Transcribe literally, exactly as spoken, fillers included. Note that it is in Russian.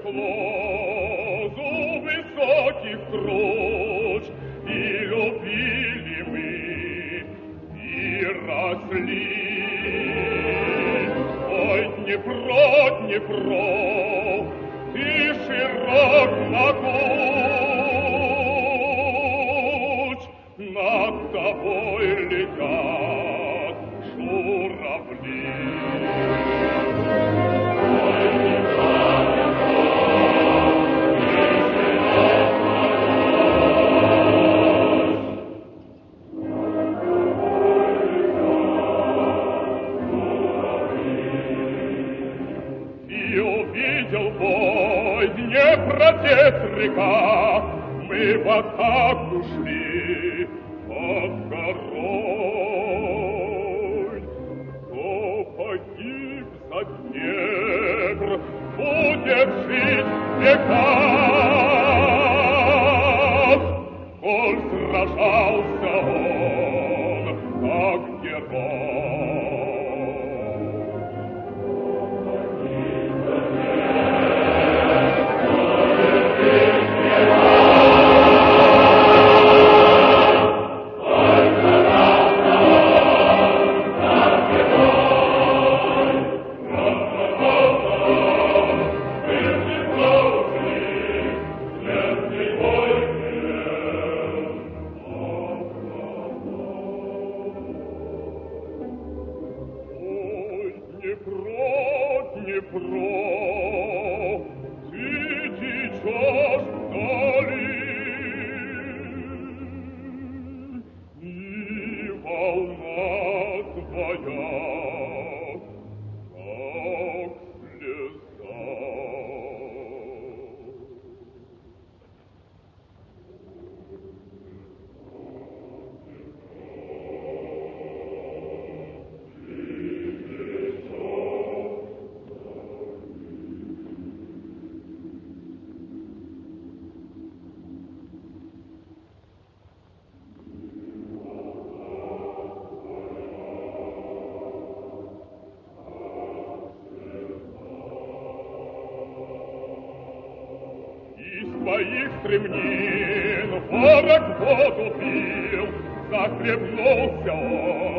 лозу высоких крож, и любили мы, и росли. Ой, Днепро, Днепро, ты широк могуч, над тобой летят журавли. Днепротек река, мы в атаку шли под горой. Кто погиб за Днепр, будет жить века. Коль сражался он, как герой. Своих стремнин ворог воду пил, захлебнулся он.